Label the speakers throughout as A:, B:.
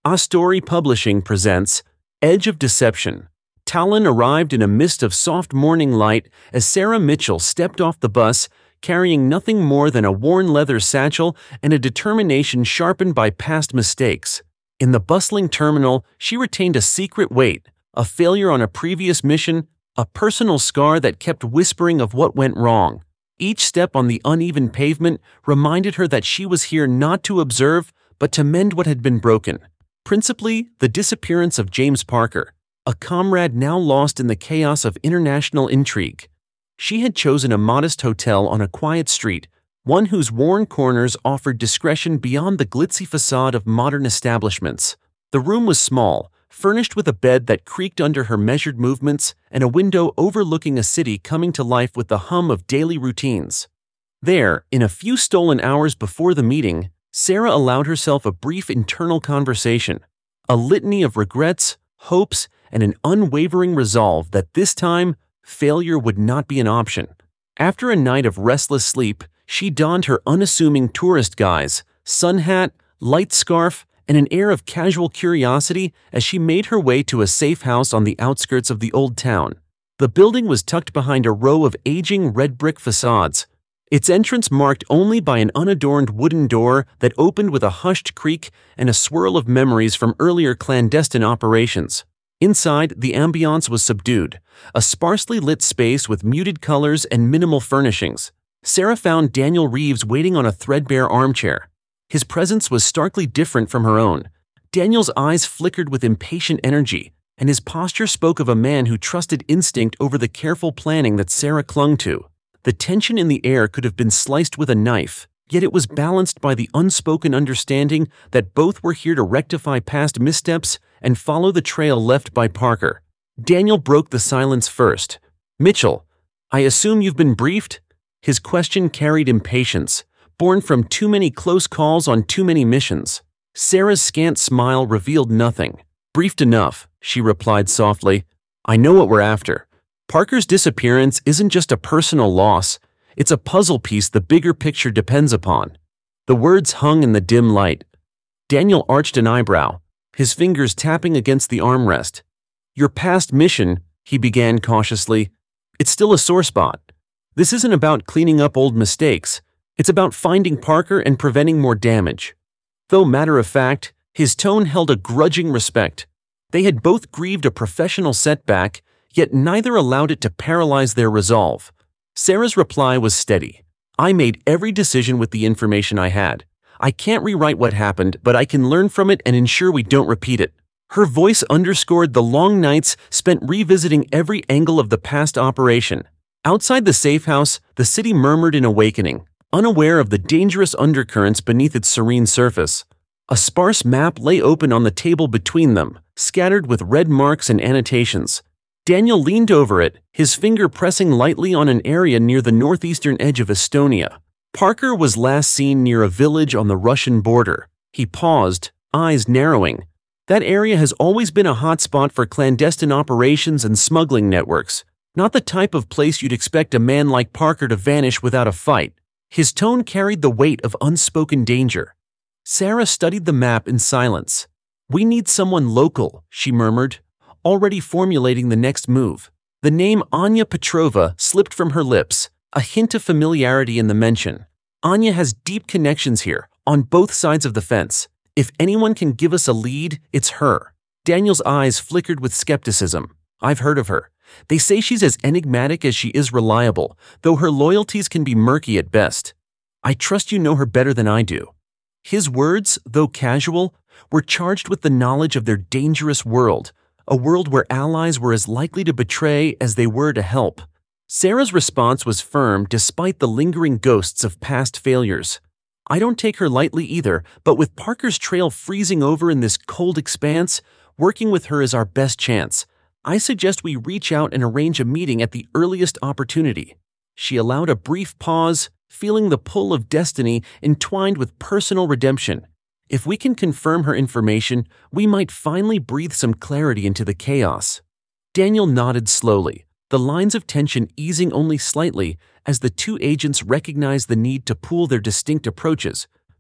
A: Astori Publishing presents Edge of Deception. Talon arrived in a mist of soft morning light as Sarah Mitchell stepped off the bus, carrying nothing more than a worn leather satchel and a determination sharpened by past mistakes. In the bustling terminal, she retained a secret weight, a failure on a previous mission, a personal scar that kept whispering of what went wrong. Each step on the uneven pavement reminded her that she was here not to observe, but to mend what had been broken. Principally, the disappearance of James Parker, a comrade now lost in the chaos of international intrigue. She had chosen a modest hotel on a quiet street, one whose worn corners offered discretion beyond the glitzy facade of modern establishments. The room was small, furnished with a bed that creaked under her measured movements and a window overlooking a city coming to life with the hum of daily routines. There, in a few stolen hours before the meeting, Sarah allowed herself a brief internal conversation, a litany of regrets, hopes, and an unwavering resolve that this time, failure would not be an option. After a night of restless sleep, she donned her unassuming tourist guise, sun hat, light scarf, and an air of casual curiosity as she made her way to a safe house on the outskirts of the old town. The building was tucked behind a row of aging red brick facades, its entrance marked only by an unadorned wooden door that opened with a hushed creak and a swirl of memories from earlier clandestine operations. Inside, the ambiance was subdued, a sparsely lit space with muted colors and minimal furnishings. Sarah found Daniel Reeves waiting on a threadbare armchair. His presence was starkly different from her own. Daniel's eyes flickered with impatient energy, and his posture spoke of a man who trusted instinct over the careful planning that Sarah clung to. The tension in the air could have been sliced with a knife, yet it was balanced by the unspoken understanding that both were here to rectify past missteps and follow the trail left by Parker. Daniel broke the silence first. "Mitchell, I assume you've been briefed?" His question carried impatience, born from too many close calls on too many missions. Sarah's scant smile revealed nothing. "Briefed enough," she replied softly. "I know what we're after. Parker's disappearance isn't just a personal loss, it's a puzzle piece the bigger picture depends upon." The words hung in the dim light. Daniel arched an eyebrow, his fingers tapping against the armrest. "Your past mission," he began cautiously, "it's still a sore spot. This isn't about cleaning up old mistakes, it's about finding Parker and preventing more damage." Though matter of fact, his tone held a grudging respect. They had both grieved a professional setback, yet neither allowed it to paralyze their resolve. Sarah's reply was steady. "I made every decision with the information I had. I can't rewrite what happened, but I can learn from it and ensure we don't repeat it." Her voice underscored the long nights spent revisiting every angle of the past operation. Outside the safe house, the city murmured in awakening, unaware of the dangerous undercurrents beneath its serene surface. A sparse map lay open on the table between them, scattered with red marks and annotations. Daniel leaned over it, his finger pressing lightly on an area near the northeastern edge of Estonia. Parker was last seen near a village on the Russian border. He paused, eyes narrowing. That area has always been a hotspot for clandestine operations and smuggling networks, not the type of place you'd expect a man like Parker to vanish without a fight. His tone carried the weight of unspoken danger. Sarah studied the map in silence. "We need someone local," she murmured, already formulating the next move. The name Anya Petrova slipped from her lips, a hint of familiarity in the mention. "Anya has deep connections here, on both sides of the fence. If anyone can give us a lead, it's her." Daniel's eyes flickered with skepticism. "I've heard of her. They say she's as enigmatic as she is reliable, though her loyalties can be murky at best. I trust you know her better than I do." His words, though casual, were charged with the knowledge of their dangerous world, a world where allies were as likely to betray as they were to help. Sarah's response was firm despite the lingering ghosts of past failures. "I don't take her lightly either, but with Parker's trail freezing over in this cold expanse, working with her is our best chance. I suggest we reach out and arrange a meeting at the earliest opportunity." She allowed a brief pause, feeling the pull of destiny entwined with personal redemption. "If we can confirm her information, we might finally breathe some clarity into the chaos." Daniel nodded slowly, the lines of tension easing only slightly as the two agents recognized the need to pool their distinct approaches.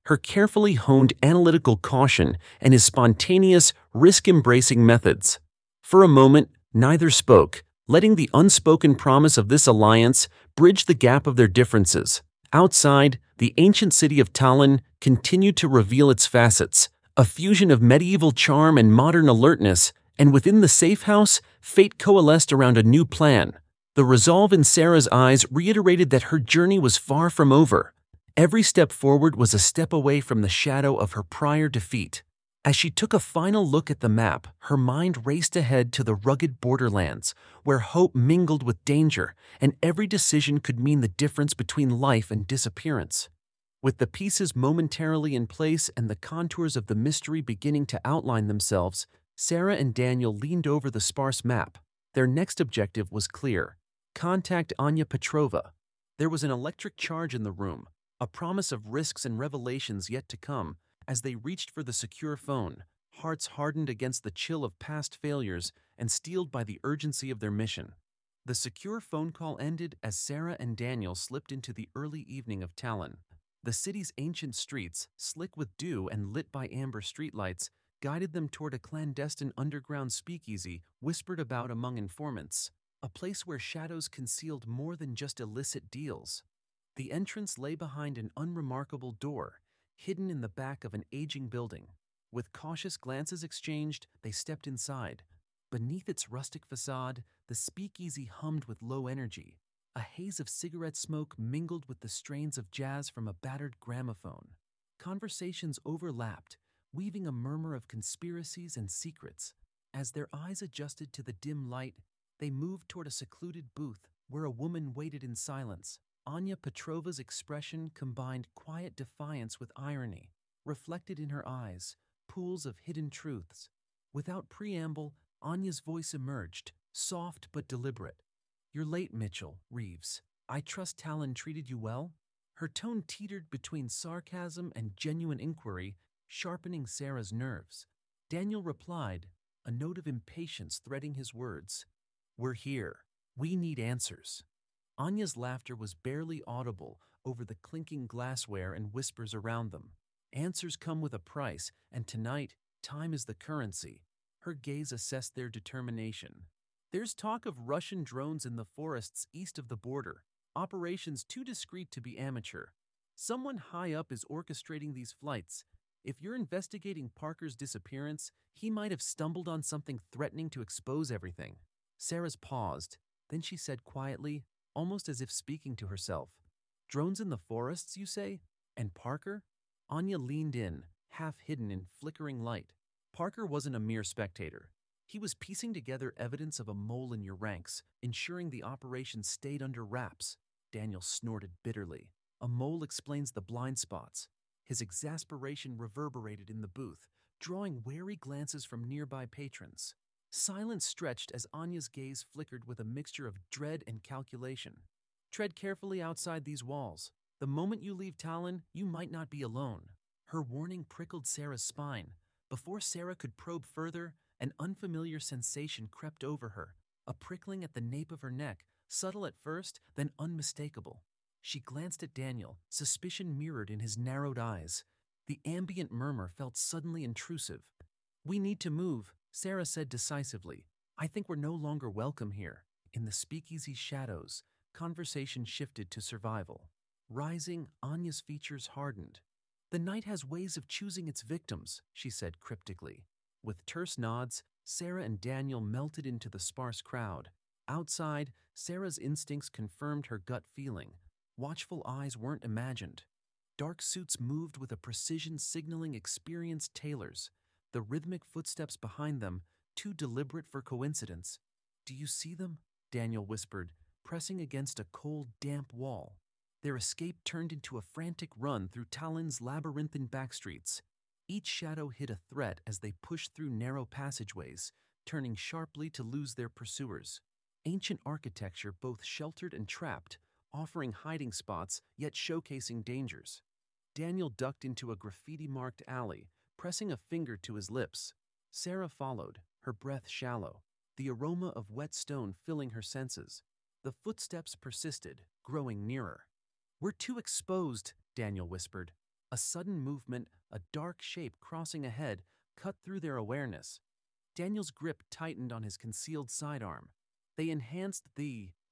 A: her carefully honed analytical caution, and his spontaneous, risk-embracing methods. For a moment, neither spoke, letting the unspoken promise of this alliance bridge the gap of their differences. Outside, the ancient city of Tallinn continued to reveal its facets, a fusion of medieval charm and modern alertness, and within the safe house, fate coalesced around a new plan. The resolve in Sarah's eyes reiterated that her journey was far from over. Every step forward was a step away from the shadow of her prior defeat. As she took a final look at the map, her mind raced ahead to the rugged borderlands, where hope mingled with danger, and every decision could mean the difference between life and disappearance. With the pieces momentarily in place and the contours of the mystery beginning to outline themselves, Sarah and Daniel leaned over the sparse map. Their next objective was clear: contact Anya Petrova. There was an electric charge in the room, a promise of risks and revelations yet to come. As they reached for the secure phone, hearts hardened against the chill of past failures and steeled by the urgency of their mission. The secure phone call ended as Sarah and Daniel slipped into the early evening of Tallinn. The city's ancient streets, slick with dew and lit by amber streetlights, guided them toward a clandestine underground speakeasy whispered about among informants, a place where shadows concealed more than just illicit deals. The entrance lay behind an unremarkable door, hidden in the back of an aging building. With cautious glances exchanged, they stepped inside. Beneath its rustic facade, the speakeasy hummed with low energy. A haze of cigarette smoke mingled with the strains of jazz from a battered gramophone. Conversations overlapped, weaving a murmur of conspiracies and secrets. As their eyes adjusted to the dim light, they moved toward a secluded booth where a woman waited in silence. Anya Petrova's expression combined quiet defiance with irony, reflected in her eyes, pools of hidden truths. Without preamble, Anya's voice emerged, soft but deliberate. "You're late, Mitchell, Reeves. I trust Tallinn treated you well?" Her tone teetered between sarcasm and genuine inquiry, sharpening Sarah's nerves. Daniel replied, a note of impatience threading his words. "We're here. We need answers." Anya's laughter was barely audible over the clinking glassware and whispers around them. Answers come with a price, and tonight, time is the currency. Her gaze assessed their determination. "There's talk of Russian drones in the forests east of the border, operations too discreet to be amateur. Someone high up is orchestrating these flights. If you're investigating Parker's disappearance, he might have stumbled on something threatening to expose everything." Sarah's paused, then she said quietly, almost as if speaking to herself, "Drones in the forests, you say? And Parker?" Anya leaned in, half hidden in flickering light. Parker wasn't a mere spectator. He was piecing together evidence of a mole in your ranks, ensuring the operation stayed under wraps. Daniel snorted bitterly. "A mole explains the blind spots." His exasperation reverberated in the booth, drawing wary glances from nearby patrons. Silence stretched as Anya's gaze flickered with a mixture of dread and calculation. "Tread carefully outside these walls. The moment you leave Tallinn, you might not be alone." Her warning prickled Sarah's spine. Before Sarah could probe further, an unfamiliar sensation crept over her, a prickling at the nape of her neck, subtle at first, then unmistakable. She glanced at Daniel, suspicion mirrored in his narrowed eyes. The ambient murmur felt suddenly intrusive. "We need to move," Sarah said decisively. "I think we're no longer welcome here." In the speakeasy's shadows, conversation shifted to survival. Rising, Anya's features hardened. "The night has ways of choosing its victims," she said cryptically. With terse nods, Sarah and Daniel melted into the sparse crowd. Outside, Sarah's instincts confirmed her gut feeling. Watchful eyes weren't imagined. Dark suits moved with a precision signaling experienced tailors, the rhythmic footsteps behind them too deliberate for coincidence. "Do you see them?" Daniel whispered, pressing against a cold, damp wall. Their escape turned into a frantic run through Tallinn's labyrinthine backstreets. Each shadow hid a threat as they pushed through narrow passageways, turning sharply to lose their pursuers. Ancient architecture both sheltered and trapped, offering hiding spots yet showcasing dangers. Daniel ducked into a graffiti-marked alley, pressing a finger to his lips. Sarah followed, her breath shallow, the aroma of wet stone filling her senses. The footsteps persisted, growing nearer. "We're too exposed," Daniel whispered. A sudden movement, a dark shape crossing ahead, cut through their awareness. Daniel's grip tightened on his concealed sidearm. They enhanced the